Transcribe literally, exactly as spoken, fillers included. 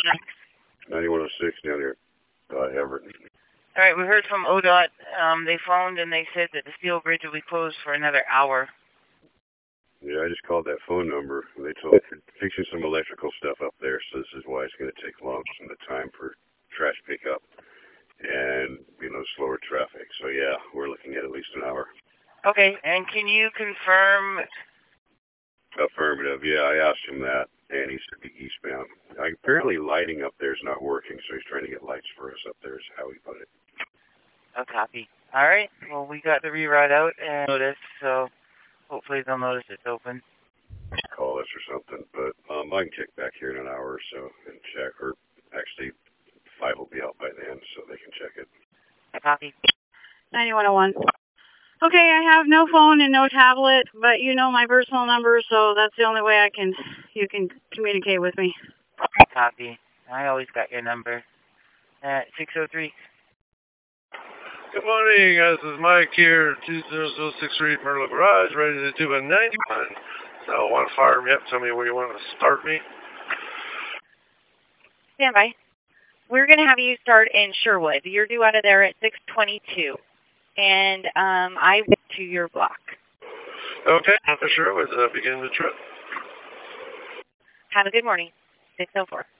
ninety-one oh six down here, uh, Everett. All right, we heard from O D O T. Um, they phoned and they said that the steel bridge will be closed for another hour. Yeah, I just called that phone number. They told me fixing some electrical stuff up there, so this is why it's going to take long some of the time for trash pickup and, you know, slower traffic. So, yeah, we're looking at at least an hour. Okay, and can you confirm? Affirmative, yeah, I asked him that, and he said be eastbound. I, apparently lighting up there is not working, so he's trying to get lights for us up there is how he put it. A copy. All right, well, we got the reroute out and notice, so hopefully they'll notice it's open. Call us or something, but um, I can check back here in an hour or so and check, or actually, five will be out by then, so they can check it. A copy. ninety-one oh one. Okay, I have no phone and no tablet, but you know my personal number, so that's the only way I can, you can communicate with me. Copy. I always got your number. Uh, six oh three. Good morning, guys. This is Mike here, two zero zero six three Myrtle Garage, ready to do a ninety-one. So, want to fire me up? Tell me where you want to start me. Stand by. We're going to have you start in Sherwood. You're due out of there at six twenty-two. And um, I went to your block. Okay, for sure. Let's uh, begin the trip. Have a good morning. six oh four.